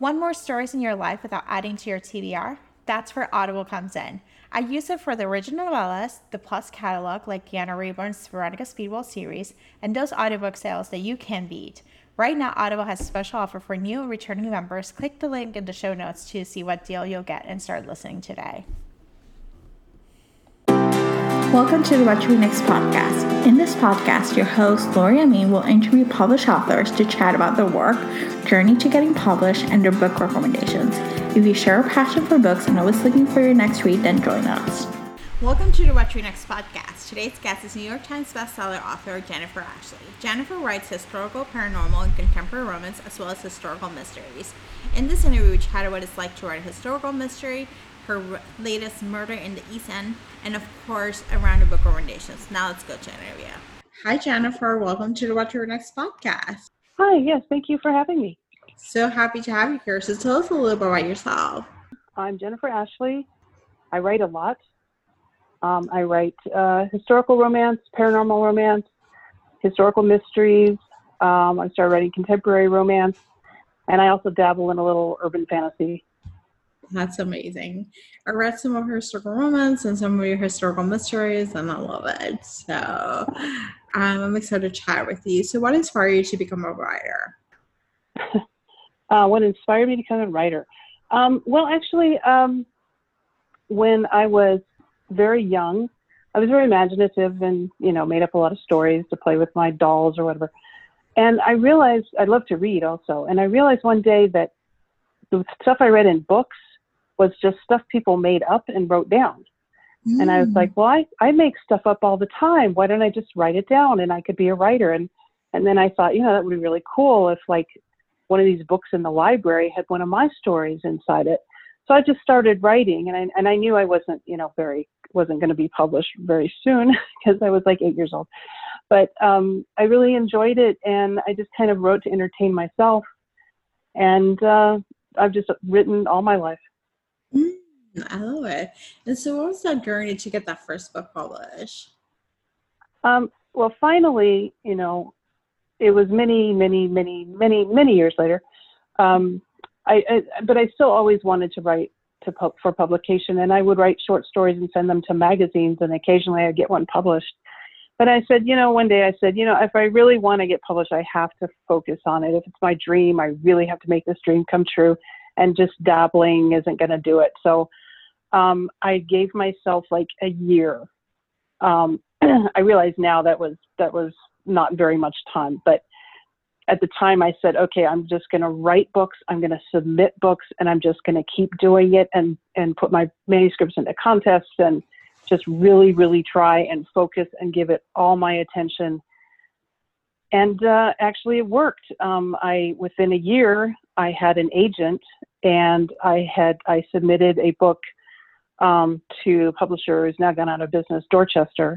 Want more stories in your life without adding to your TBR? That's where Audible comes in. I use it for the original novellas, the Plus catalog like Deanna Rayburn's Veronica Speedwell series, and those audiobook sales that you can beat. Right now, Audible has a special offer for new and returning members. Click the link in the show notes to see what deal you'll get and start listening today. Welcome to the What to Read Next podcast. In this podcast, your host, Lori Amin, will interview published authors to chat about their work, journey to getting published, and their book recommendations. If you share a passion for books and always looking for your next read, then join us. Welcome to the What to Read Next podcast. Today's guest is New York Times bestseller author Jennifer Ashley. Jennifer writes historical, paranormal, and contemporary romance, as well as historical mysteries. In this interview, we chat about what it's like to write a historical mystery, her latest Murder in the East End, and of course, around the book recommendations. Now let's go to the interview. Hi, Jennifer. Welcome to the What to Read Next podcast. Hi, yes, thank you for having me. So happy to have you here. So tell us a little bit about yourself. I'm Jennifer Ashley. I write a lot. I write historical romance, paranormal romance, historical mysteries. I started writing contemporary romance, and I also dabble in a little urban fantasy. That's amazing. I read some of her historical romance and some of your historical mysteries, and I love it. So I'm excited to chat with you. So what inspired you to become a writer? What inspired me to become a writer? When I was very young, I was very imaginative and, made up a lot of stories to play with my dolls or whatever. And I realized I love to read also. And I realized one day that the stuff I read in books was just stuff people made up and wrote down. And I was like, well, I make stuff up all the time. Why don't I just write it down and I could be a writer? And then I thought, that would be really cool if like one of these books in the library had one of my stories inside it. So I just started writing, and I knew I wasn't going to be published very soon because I was like 8 years old. But I really enjoyed it, and I just kind of wrote to entertain myself. And I've just written all my life. I love it. And so what was that journey to get that first book published? Well, finally, it was many years later. But I still always wanted to write for publication, and I would write short stories and send them to magazines, and occasionally I'd get one published. But I said, one day I said, if I really want to get published, I have to focus on it. If it's my dream, I really have to make this dream come true, and just dabbling isn't going to do it. So I gave myself like a year. I realize now that was not very much time, but at the time I said, okay, I'm just going to write books, I'm going to submit books, and I'm just going to keep doing it and put my manuscripts into contests and just really, really try and focus and give it all my attention. And actually it worked. Within a year, I had an agent, and I submitted a book to a publisher who's now gone out of business, Dorchester.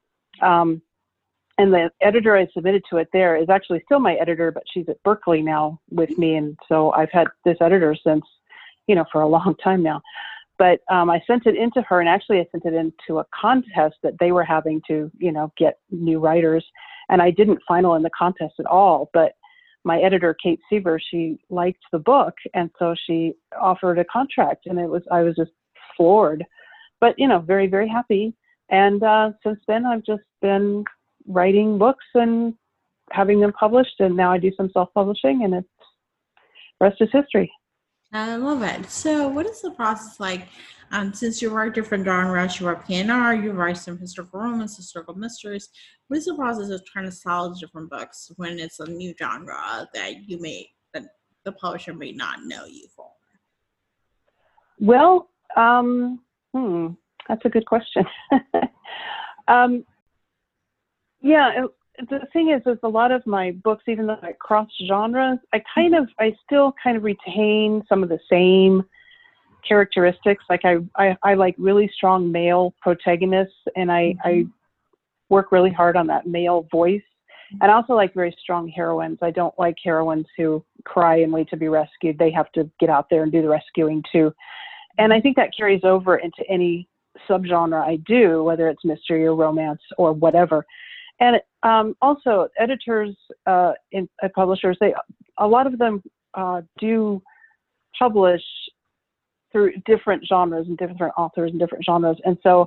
And the editor I submitted to it there is actually still my editor, but she's at Berkeley now with me. And so I've had this editor since, for a long time now. But I sent it into her, and actually I sent it into a contest that they were having to, get new writers. And I didn't final in the contest at all. But my editor, Kate Seaver, she liked the book. And so she offered a contract, and I was just floored, but, very, very happy. And since then, I've just been writing books and having them published, and now I do some self-publishing, and rest is history. I love it. So what is the process like? Since you write different genres, you write PNR, you write some historical romance, historical mysteries. What is the process of trying to sell different books when it's a new genre that the publisher may not know you for? Well, that's a good question. Yeah, the thing is a lot of my books, even though I cross genres, I still kind of retain some of the same characteristics. Like I like really strong male protagonists, and I work really hard on that male voice. And I also like very strong heroines. I don't like heroines who cry and wait to be rescued. They have to get out there and do the rescuing too. And I think that carries over into any subgenre I do, whether it's mystery or romance or whatever. And also editors and publishers, a lot of them do publish through different genres and different authors and different genres. And so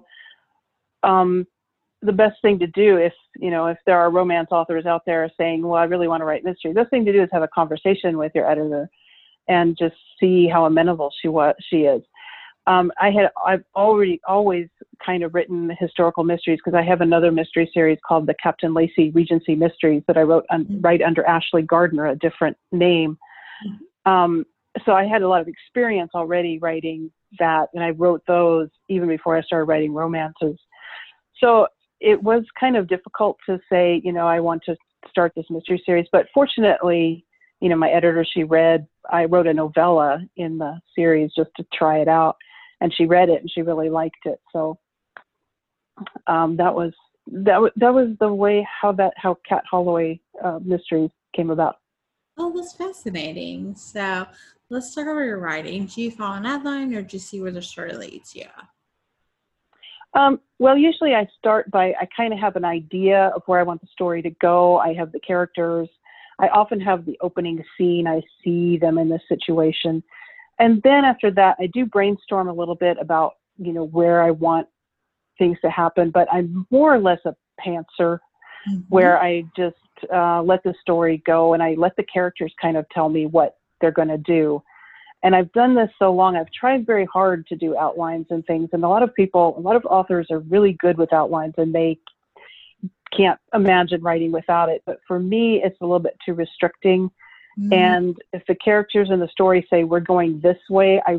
the best thing to do, if there are romance authors out there saying, well, I really want to write mystery, the best thing to do is have a conversation with your editor and just see how amenable she is. I've always kind of written historical mysteries, because I have another mystery series called the Captain Lacey Regency Mysteries that I wrote right under Ashley Gardner, a different name. So I had a lot of experience already writing that, and I wrote those even before I started writing romances. So it was kind of difficult to say, I want to start this mystery series, but fortunately, my editor, I wrote a novella in the series just to try it out, and she read it and she really liked it. So that was the way how Cat Holloway Mysteries came about. Oh, that's fascinating. So let's talk about your writing. Do you follow an outline, or do you see where the story leads you? Well, usually I start by, I kind of have an idea of where I want the story to go. I have the characters. I often have the opening scene. I see them in this situation. And then after that, I do brainstorm a little bit about, where I want things to happen. But I'm more or less a pantser, where I just let the story go, and I let the characters kind of tell me what they're going to do. And I've done this so long, I've tried very hard to do outlines and things. And a lot of authors are really good with outlines, and they can't imagine writing without it. But for me, it's a little bit too restricting. And if the characters in the story say we're going this way, I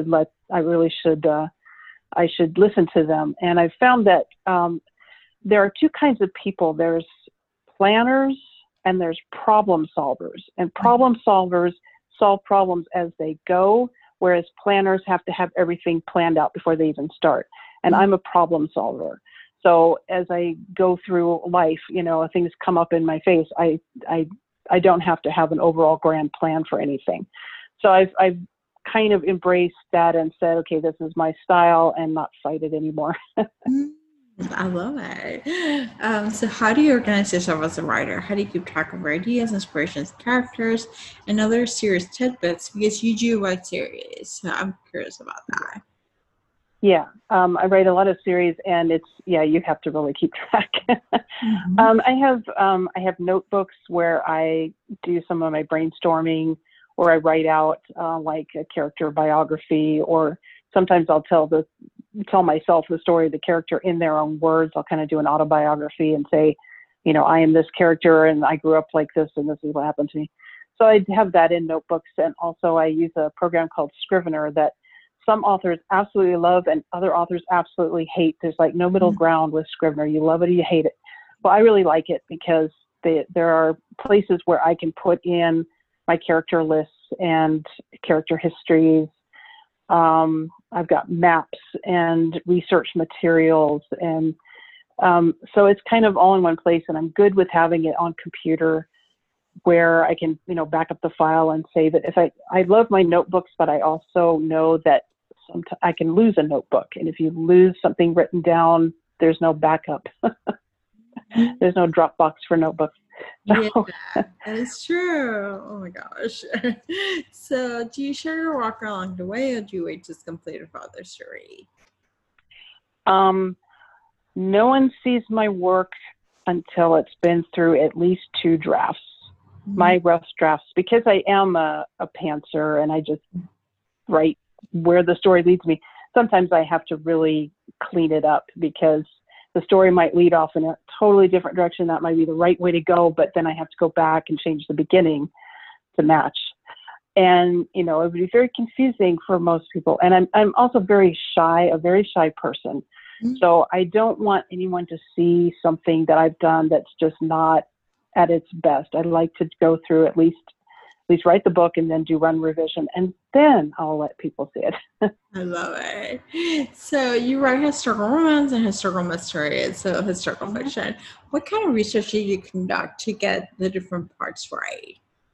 should listen to them. And I've found that there are two kinds of people. There's planners and there's problem solvers. And problem solvers solve problems as they go, whereas planners have to have everything planned out before they even start. And I'm a problem solver. So as I go through life, things come up in my face. I don't have to have an overall grand plan for anything. So I've kind of embraced that and said, okay, this is my style, and not fight it anymore. I love it. So how do you organize yourself as a writer? How do you keep track of ideas, inspirations, characters, and other series tidbits? Because you do write series, so I'm curious about that. Yeah, I write a lot of series, and you have to really keep track. I have notebooks where I do some of my brainstorming, or I write out like a character biography, or sometimes I'll tell myself the story of the character in their own words. I'll kind of do an autobiography and say, I am this character, and I grew up like this, and this is what happened to me. So I have that in notebooks, and also I use a program called Scrivener that some authors absolutely love and other authors absolutely hate. There's like no middle ground with Scrivener. You love it or you hate it. Well, I really like it because there are places where I can put in my character lists and character histories. I've got maps and research materials. And so it's kind of all in one place, and I'm good with having it on computer where I can, back up the file and save it. I love my notebooks, but I also know that sometimes I can lose a notebook. And if you lose something written down, there's no backup. There's no Dropbox for notebooks. So. Yeah, that is true. Oh my gosh. So do you share your walk along the way, or do you wait to complete a further story? No one sees my work until it's been through at least 2 drafts. My rough drafts, because I am a pantser and I just write where the story leads me. Sometimes I have to really clean it up because the story might lead off in a totally different direction. That might be the right way to go, but then I have to go back and change the beginning to match. And, it would be very confusing for most people. And I'm also a very shy person. So I don't want anyone to see something that I've done that's just not at its best. I'd like to go through at least write the book and then do run revision, and then I'll let people see it. I love it. So you write historical romance and historical mysteries, so historical fiction. What kind of research do you conduct to get the different parts right?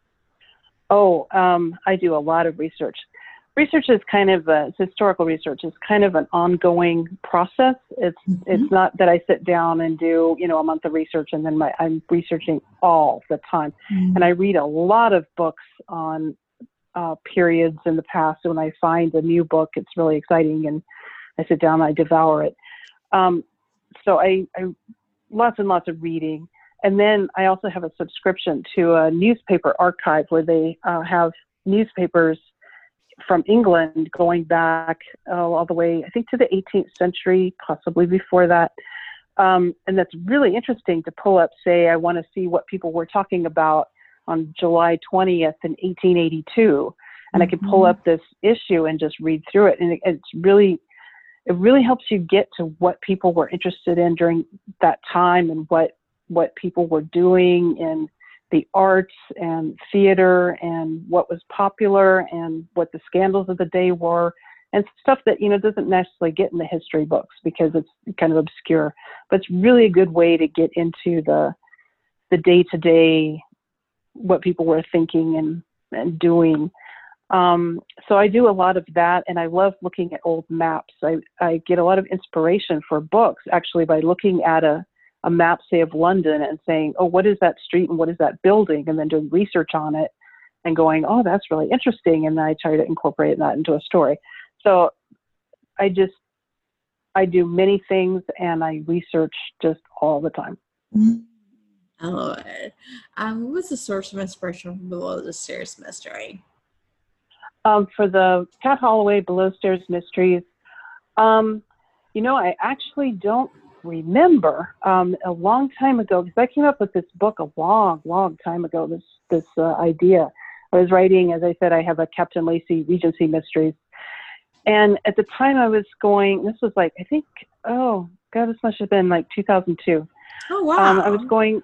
I do a lot of research. Research is historical research is kind of an ongoing process. It's not that I sit down and do, a month of research and then I'm researching all the time. And I read a lot of books on periods in the past. When I find a new book, it's really exciting, and I sit down and I devour it. So I lots and lots of reading. And then I also have a subscription to a newspaper archive where they have newspapers from England going back all the way, I think, to the 18th century, possibly before that. And that's really interesting to pull up, say, I want to see what people were talking about on July 20th in 1882. And I could pull up this issue and just read through it. And it really helps you get to what people were interested in during that time, and what people were doing in the arts and theater, and what was popular, and what the scandals of the day were, and stuff that, doesn't necessarily get in the history books because it's kind of obscure. But it's really a good way to get into the day-to-day, what people were thinking and doing. So I do a lot of that, and I love looking at old maps. I get a lot of inspiration for books actually by looking at a map, say, of London, and saying, oh, what is that street and what is that building? And then doing research on it and going, oh, that's really interesting. And then I try to incorporate that into a story. So I do many things, and I research just all the time. I love it. What was the source of inspiration for Below the Stairs Mystery? For the Kat Holloway Below Stairs Mysteries, I actually don't remember. A long time ago, because I came up with this book a long time ago, this idea. I was writing, as I said, I have a Captain Lacey Regency Mysteries. And at the time I was going, this was like, I think, this must have been like 2002. Oh, wow. I was going,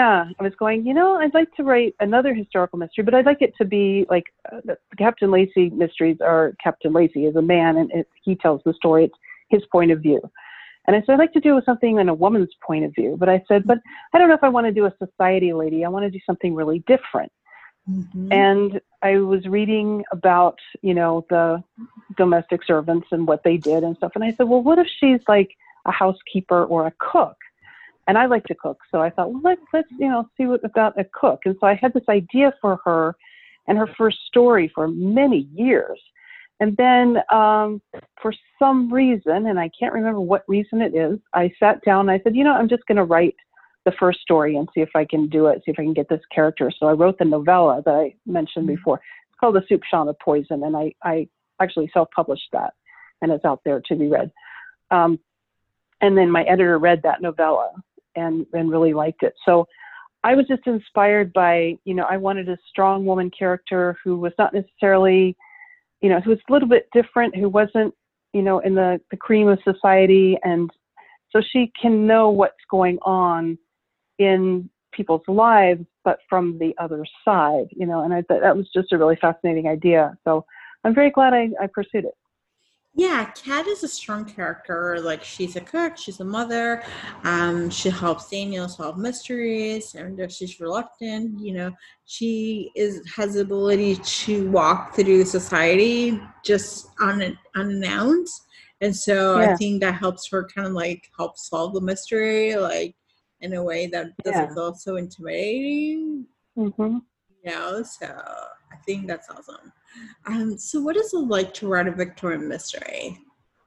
I'd like to write another historical mystery, but I'd like it to be like the Captain Lacey Mysteries are Captain Lacey as a man, and he tells the story. It's his point of view. And I said, I'd like to do something in a woman's point of view. But I said, but I don't know if I want to do a society lady. I want to do something really different. Mm-hmm. And I was reading about, the domestic servants and what they did and stuff. And I said, well, what if she's like a housekeeper or a cook? And I like to cook. So I thought, well, let's see what about a cook. And so I had this idea for her and her first story for many years. And then for some reason, and I can't remember what reason it is, I sat down and I said, I'm just going to write the first story and see if I can do it, see if I can get this character. So I wrote the novella that I mentioned before. It's called The Soupçon of Poison, and I actually self-published that, and it's out there to be read. And then my editor read that novella and really liked it. So I was just inspired by, I wanted a strong woman character who was not necessarily, who was a little bit different, who wasn't, in the cream of society. And so she can know what's going on in people's lives, but from the other side, and I thought that was just a really fascinating idea. So I'm very glad I pursued it. Yeah, Kat is a strong character. Like, she's a cook, she's a mother. She helps Daniel solve mysteries, and if she's reluctant, she has the ability to walk through society just unannounced. And so I think that helps her kind of like help solve the mystery, like in a way that doesn't feel so intimidating. Mm-hmm. So I think that's awesome. So what is it like to write a Victorian mystery?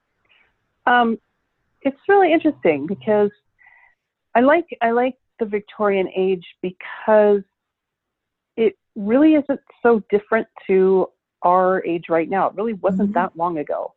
It's really interesting because I like the Victorian age because it really isn't so different to our age right now. It really wasn't that long ago.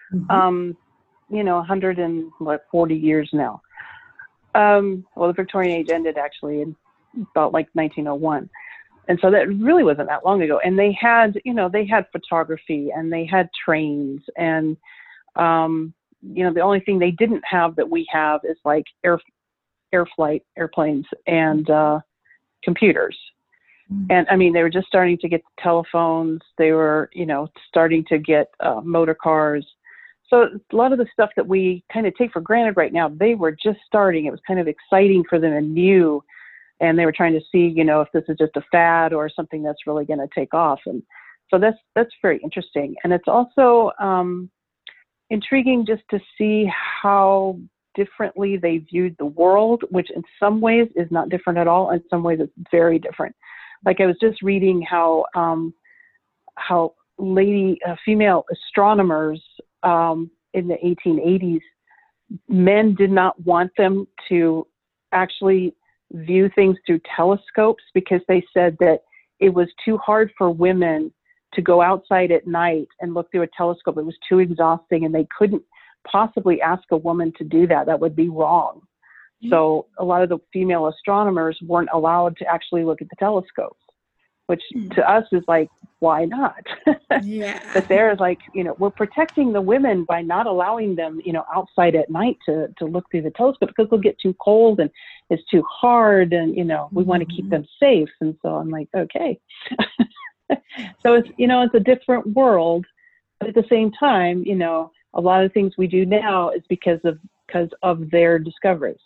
140 years now. The Victorian age ended actually in about like 1901. And so that really wasn't that long ago. And they had photography, and they had trains, and, the only thing they didn't have that we have is like airplanes and computers. And I mean, they were just starting to get telephones. They were, starting to get motor cars. So a lot of the stuff that we kind of take for granted right now, they were just starting. It was kind of exciting for them and new. And they were trying to see, if this is just a fad or something that's really going to take off. And so that's very interesting. And it's also intriguing just to see how differently they viewed the world, which in some ways is not different at all. In some ways it's very different. Like I was just reading how female astronomers in the 1880s, men did not want them to actually view things through telescopes because they said that it was too hard for women to go outside at night and look through a telescope. It was too exhausting, and they couldn't possibly ask a woman to do that. That would be wrong. So a lot of the female astronomers weren't allowed to actually look at the telescopes, which to us is like, why not? Yeah. But they're like, we're protecting the women by not allowing them, outside at night to look through the telescope because they'll get too cold and it's too hard, and we want to keep them safe. And so I'm like, okay. So it's a different world, but at the same time, a lot of things we do now is because of their discoveries.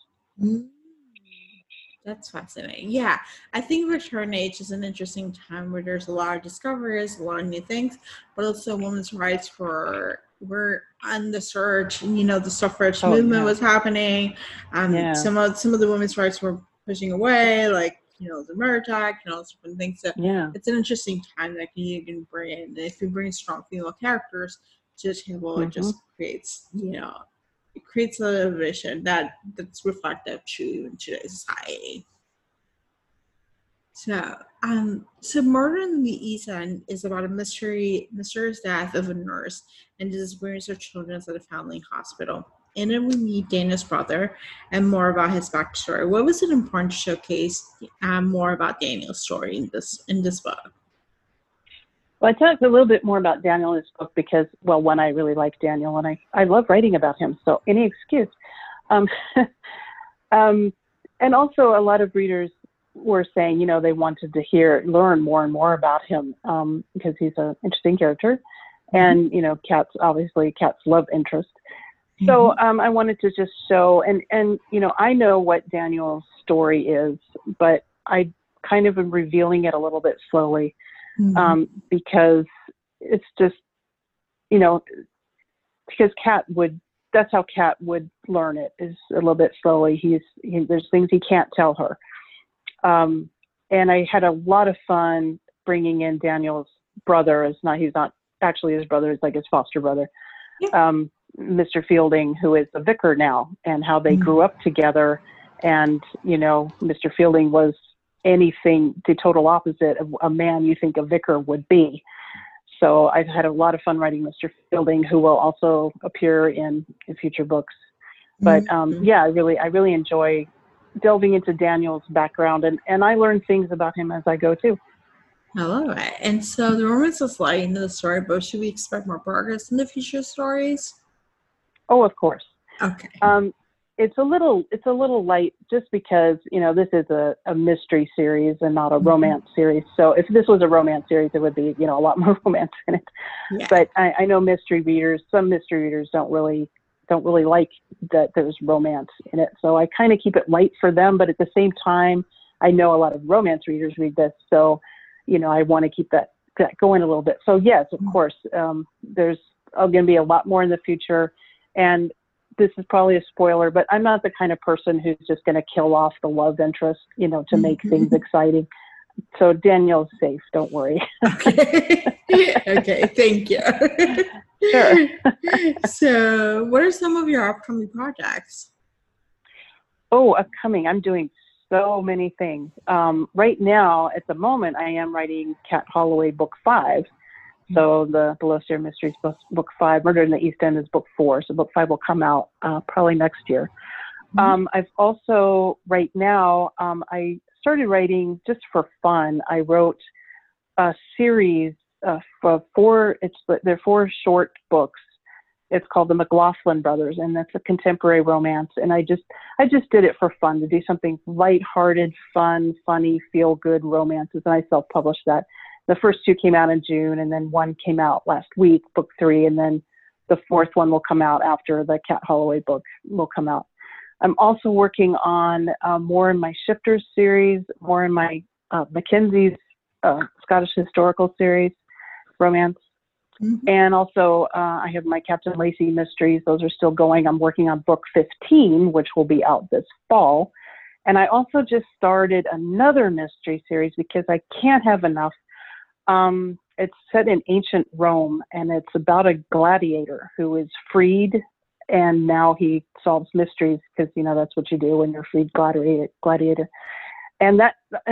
That's fascinating. Yeah, I think return age is an interesting time where there's a lot of discoveries, a lot of new things, but also women's rights were on the surge. The suffrage movement was happening. Some of the women's rights were pushing away, like the Marriage Act and all those different things. So it's an interesting time that you can bring in. If you bring strong female characters to the table, it just creates it creates a vision that's reflective to today's society. So Murder in the East End is about a mysterious death of a nurse and the disappearance of children at a family hospital. In it, we meet Daniel's brother and more about his backstory. What was it important to showcase more about Daniel's story in this book? Well, I talked a little bit more about Daniel in this book because, one, I really like Daniel, and I love writing about him, so any excuse. And also a lot of readers were saying, they wanted to learn more and more about him because he's an interesting character. And, Kat's love interest. So I wanted to just show, and I know what Daniel's story is, but I kind of am revealing it a little bit slowly. Because it's just, because that's how Kat would learn it, is a little bit slowly. There's things he can't tell her. And I had a lot of fun bringing in Daniel's brother. He's not actually his brother, it's like his foster brother, Mr. Fielding, who is a vicar now, and how they grew up together. And, Mr. Fielding was anything the total opposite of a man you think a vicar would be. So I've had a lot of fun writing Mr. Fielding, who will also appear in future books. But I really enjoy delving into Daniel's background, and I learn things about him as I go too. I love it. And so the romance is light into the story, but should we expect more progress in the future stories? Oh, of course. Okay. It's a little light just because, this is a mystery series and not a romance series. So if this was a romance series, it would be, a lot more romance in it. Yeah. But I know some mystery readers don't really like that there's romance in it. So I kind of keep it light for them. But at the same time, I know a lot of romance readers read this. So, I want to keep that going a little bit. So yes, of course, there's going to be a lot more in the future. And this is probably a spoiler, but I'm not the kind of person who's just going to kill off the love interest, to make things exciting. So Daniel's safe. Don't worry. Okay. Okay. Thank you. Sure. So what are some of your upcoming projects? Oh, upcoming. I'm doing so many things. Right now, at the moment, I am writing Kat Holloway book 5. So the Below Stairs Mysteries book 5, Murder in the East End is book 4. So book 5 will come out probably next year. I've also, right now, I started writing just for fun. I wrote a series for they're 4 short books. It's called The McLaughlin Brothers, and that's a contemporary romance. And I just did it for fun, to do something lighthearted, fun, funny, feel-good romances, and I self-published that. The first 2 came out in June, and then 1 came out last week, book 3, and then the 4th one will come out after the Kat Holloway book will come out. I'm also working on more in my Shifters series, more in my Mackenzie's Scottish Historical series, romance. And also I have my Captain Lacey mysteries. Those are still going. I'm working on book 15, which will be out this fall. And I also just started another mystery series because I can't have enough. It's set in ancient Rome, and it's about a gladiator who is freed, and now he solves mysteries because, that's what you do when you're freed gladiator. And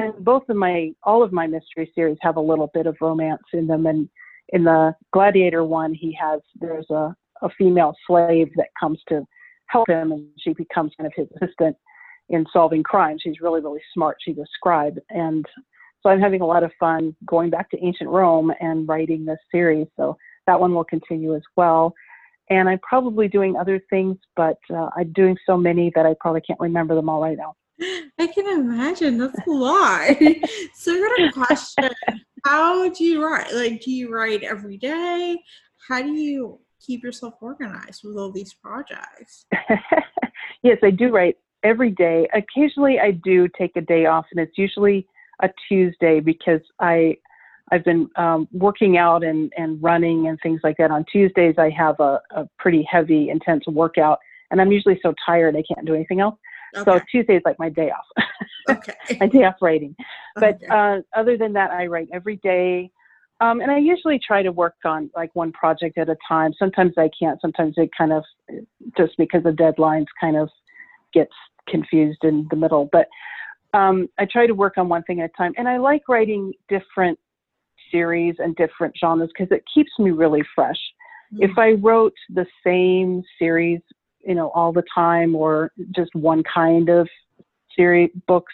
all of my mystery series have a little bit of romance in them. And in the gladiator one, there's a female slave that comes to help him, and she becomes kind of his assistant in solving crime. She's really, really smart. She's a scribe. And so I'm having a lot of fun going back to ancient Rome and writing this series. So that one will continue as well. And I'm probably doing other things, but I'm doing so many that I probably can't remember them all right now. I can imagine. That's a lot. So I got a question. How do you write? Like, do you write every day? How do you keep yourself organized with all these projects? Yes, I do write every day. Occasionally I do take a day off, and it's usually a Tuesday because I've been working out and running and things like that. On Tuesdays, I have a pretty heavy, intense workout, and I'm usually so tired I can't do anything else. Okay. So Tuesday is like my day off. Okay. My day off writing. But other than that, I write every day. And I usually try to work on like one project at a time. Sometimes I can't. Sometimes it kind of, just because of deadlines, kind of gets confused in the middle. But I try to work on one thing at a time. And I like writing different series and different genres because it keeps me really fresh. Mm-hmm. If I wrote the same series, all the time, or just one kind of series books,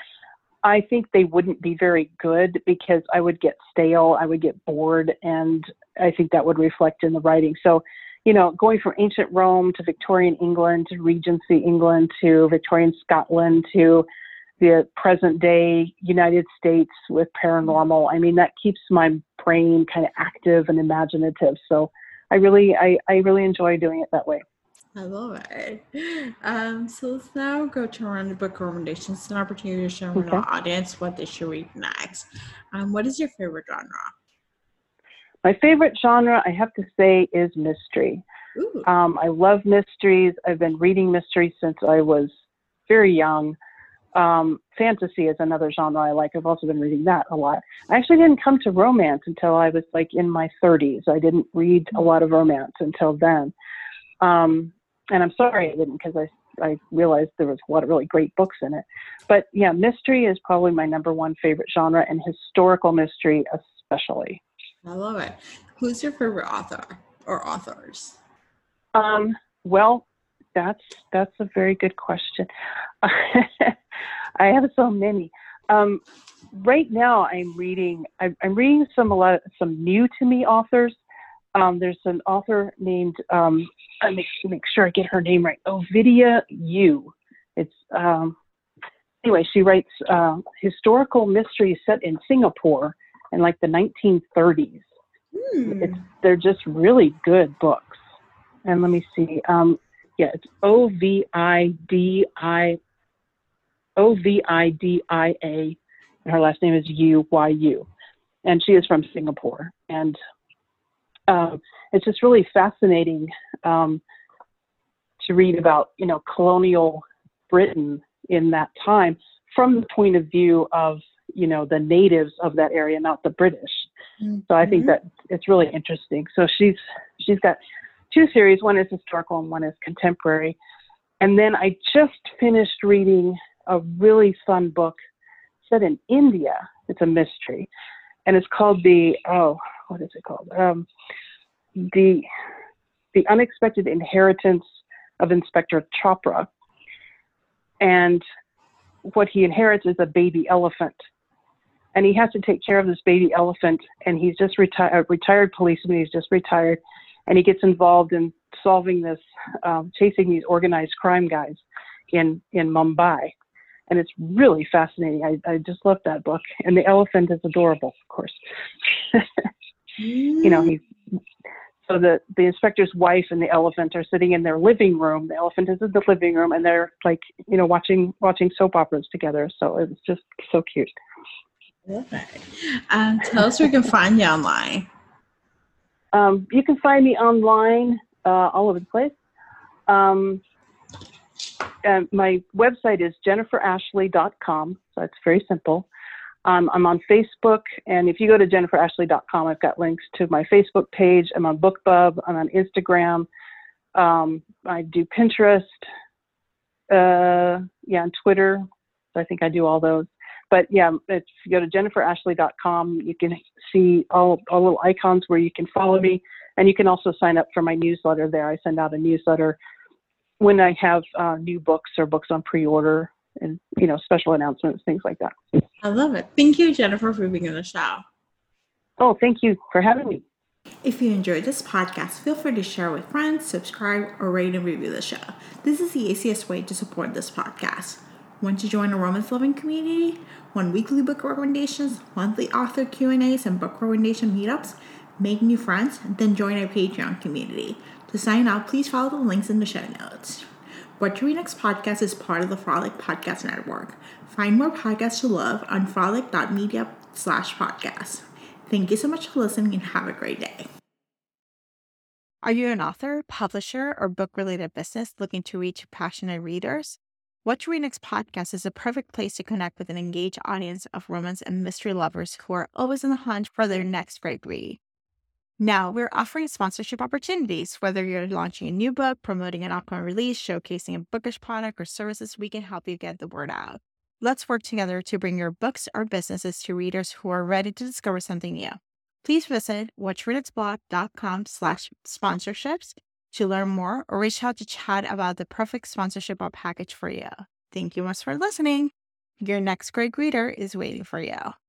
I think they wouldn't be very good because I would get stale, I would get bored, and I think that would reflect in the writing. So, going from ancient Rome to Victorian England to Regency England to Victorian Scotland to the present day United States with paranormal, I mean, that keeps my brain kind of active and imaginative. So I really enjoy doing it that way. I love it. So let's now go to our book recommendations. It's an opportunity to show our audience what they should read next. What is your favorite genre? My favorite genre, I have to say, is mystery. I love mysteries. I've been reading mysteries since I was very young. Fantasy is another genre I like. I've also been reading that a lot. I actually didn't come to romance until I was like in my 30s. I didn't read a lot of romance until then. And I'm sorry I didn't, because I realized there was a lot of really great books in it. But yeah, mystery is probably my number one favorite genre, and historical mystery especially. I love it. Who's your favorite author or authors? Well, that's a very good question. I have so many. Right now I'm reading some new to me authors. There's an author named, let me make sure I get her name right, Ovidia Yu. It's, anyway, she writes historical mysteries set in Singapore in like the 1930s. They're just really good books. And let me see, it's Ovidia, and her last name is Yu, and she is from Singapore. And it's just really fascinating to read about, colonial Britain in that time from the point of view of, the natives of that area, not the British. Mm-hmm. So I think that it's really interesting. So she's got two series. One is historical and one is contemporary. And then I just finished reading a really fun book set in India. It's a mystery. And it's called what is it called? The Unexpected Inheritance of Inspector Chopra. And what he inherits is a baby elephant. And he has to take care of this baby elephant. And he's just retired policeman. He's just retired. And he gets involved in solving this, chasing these organized crime guys in Mumbai. And it's really fascinating. I just love that book. And the elephant is adorable, of course. So the inspector's wife and the elephant are sitting in their living room. The elephant is in the living room, and they're like, watching soap operas together. So it's just so cute. Okay. Tell us where we can find you online. You can find me online all over the place. My website is jenniferashley.com. So it's very simple. I'm on Facebook, and if you go to jenniferashley.com, I've got links to my Facebook page. I'm on BookBub. I'm on Instagram. I do Pinterest. And Twitter. So I think I do all those. But yeah, if you go to jenniferashley.com, you can see all little icons where you can follow me, and you can also sign up for my newsletter there. I send out a newsletter when I have new books or books on pre-order, and special announcements, things like that. I love it. Thank you, Jennifer, for being on the show. Oh, thank you for having me. If you enjoyed this podcast, feel free to share with friends, subscribe, or rate and review the show. This is the easiest way to support this podcast. Want to join a romance loving community? Want weekly book recommendations, monthly author Q&As, and book recommendation meetups? Make new friends? Then join our Patreon community. To sign up, please follow the links in the show notes. What to Read Next podcast is part of the Frolic Podcast Network. Find more podcasts to love on frolic.media/podcast. Thank you so much for listening and have a great day. Are you an author, publisher, or book-related business looking to reach passionate readers? What to Read Next podcast is a perfect place to connect with an engaged audience of romance and mystery lovers who are always on the hunt for their next great read. Now, we're offering sponsorship opportunities. Whether you're launching a new book, promoting an upcoming release, showcasing a bookish product or services, we can help you get the word out. Let's work together to bring your books or businesses to readers who are ready to discover something new. Please visit whattoreadnextblog.com/sponsorships to learn more, or reach out to chat about the perfect sponsorship or package for you. Thank you much for listening. Your next great reader is waiting for you.